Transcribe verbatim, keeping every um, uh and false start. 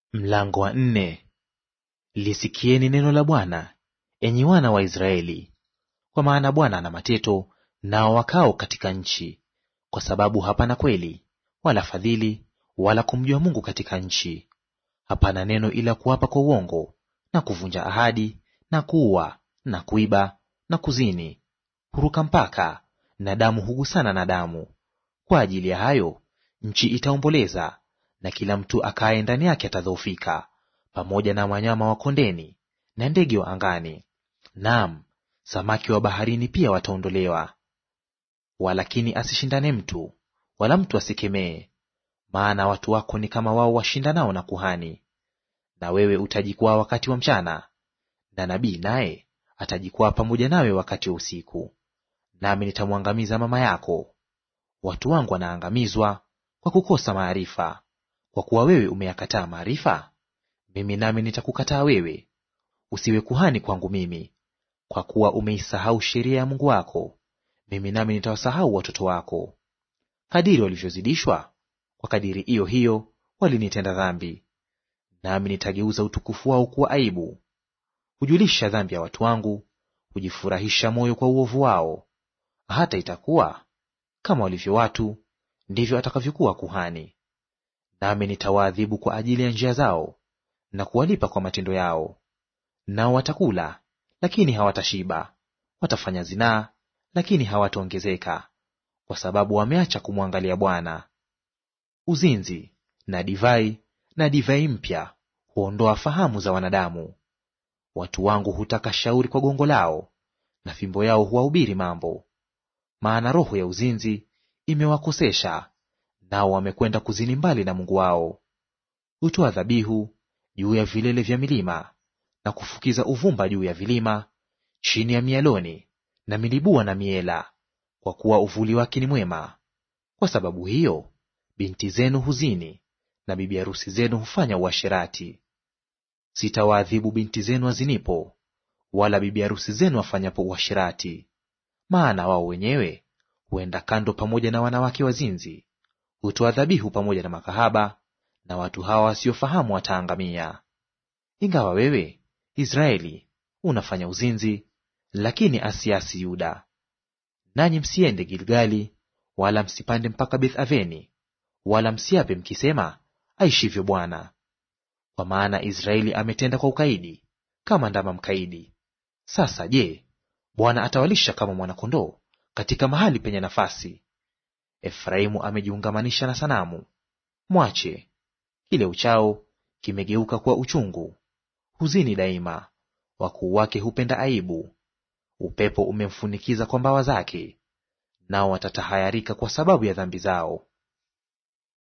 Mlango wa nne. Lisikieni neno la Bwana, enyi wana wa Israeli. Kwa maana Bwana ana mateto nao wakao katika nchi, kwa sababu hapana kweli wala fadhili wala kumjua Mungu katika nchi. Hapana neno ila kuapa kwa uongo na kuvunja ahadi na kuua na kuiba na kuzini, huruka mpaka, na damu hugusana na damu. Kwa ajili ya hayo nchi itaomboleza, na kila mtu akaye ndani yake atadhoofika, pamoja na wanyama wa kondeni na ndege wa angani, naam, samaki wa baharini pia wataondolewa. Walakini asishindane mtu, wala mtu asikemee, maana watu wako ni kama wao washindanao na kuhani. Na wewe utajikwaa wakati wa mchana, na nabii naye atajikwaa pamoja nawe wakati wa usiku. Nami nitamwangamiza mama yako. Watu wangu wanaangamizwa kwa kukosa maarifa. Kwa kuwa wewe umeyakataa maarifa, mimi nami nitakukataa wewe, usiwe kuhani kwangu mimi. Kwa kuwa umeisahau sheria ya Mungu wako, mimi nami nitawasahau watoto wako. Kadiri walivyozidishwa, kwa kadiri iyo hiyo walinitenda dhambi, nami nitageuza utukufu wao kuwa aibu. Hujulisha dhambi ya watu wangu, hujifurahisha moyo kwa uovu wao. Hata itakuwa kama walivyo watu, ndivyo atakavyokuwa kuhani. Nami nitawaadhibu kwa ajili ya njia zao, na kuwalipa kwa matendo yao. Nao watakula, lakini hawatashiba; watafanya zinaa, lakini hawataongezeka, kwa sababu wameacha kumwangalia Bwana. Uzinzi na divai na divai mpya huondoa fahamu za wanadamu. Watu wangu hutaka shauri kwa gongo lao, na fimbo yao huwahubiri mambo. Maana roho ya uzinzi imewakosesha, nao wamekwenda kuzini mbali na Mungu wao. Hutoa dhabihu juu ya vilele vya milima, na kufukiza uvumba juu ya vilima, chini ya mialoni na milibua na miela, kwa kuwa uvuli wake ni mwema. Kwa sababu hiyo binti zenu huzini, na bibi harusi zenu hufanya uasherati. Sitawaadhibu binti zenu azinipo, wala bibi harusi zenu afanyapo uasherati, maana wao wenyewe huenda kando pamoja na wanawake wazinzi, hutoa dhabihu pamoja na makahaba, na watu hawa wasiofahamu wataangamia. Ingawa wewe Israeli unafanya uzinzi, lakini asiasi Yuda. Nanyi msiende Gilgali, wala msipande mpaka Beth-aveni, wala msiape mkisema, aishivyo Bwana. Kwa maana Israeli ametenda kwa ukaidi, kama ndama mkaidi. Sasa je, Bwana atawalisha kama mwana-kondoo katika mahali penye nafasi? Efraimu amejiungamanisha na sanamu. Mwache. Kile uchao kimegeuka kuwa uchungu, huzini daima. Wakuu wake hupenda aibu. Upepo umemfunikiza kwa mbawa zake, nao watatahayarika kwa sababu ya dhambi zao.